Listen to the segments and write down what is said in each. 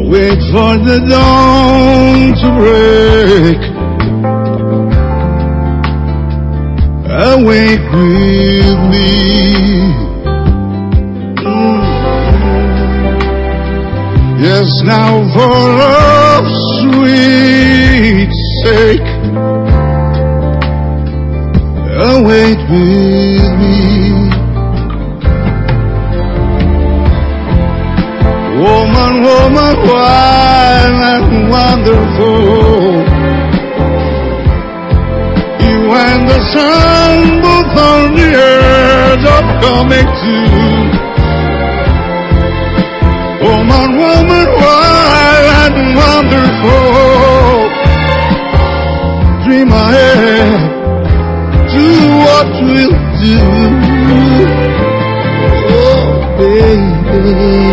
Wait for the dawn to break. Awake with me. Yes, now for love's sweet sake, awake with me. Woman, woman, wild and wonderful, you and the sun both on the edge of coming to. Woman, woman, wild and wonderful, dream ahead, do what we'll do. Oh, baby.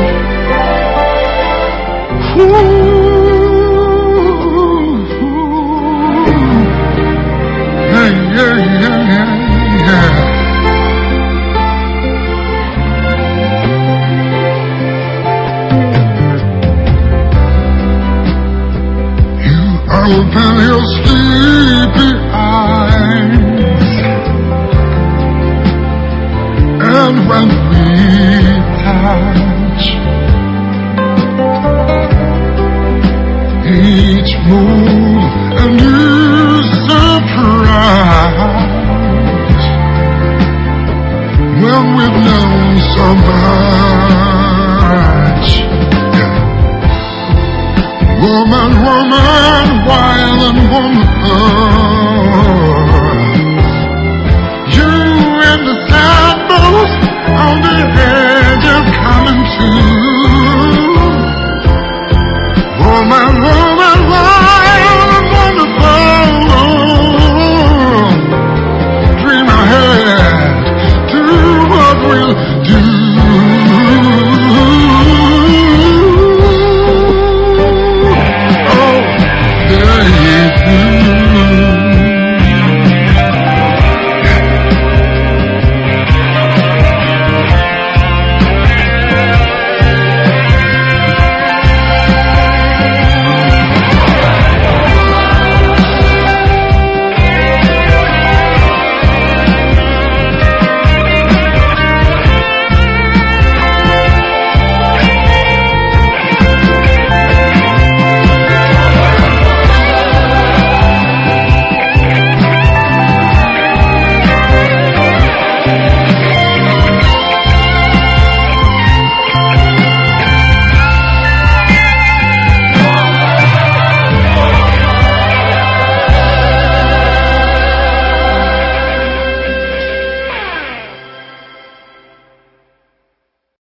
Open your sleepy eyes, and when we touch, each move a new surprise. When we've known so much, woman, woman, wild and woman, you and the saddles on the edge of coming to.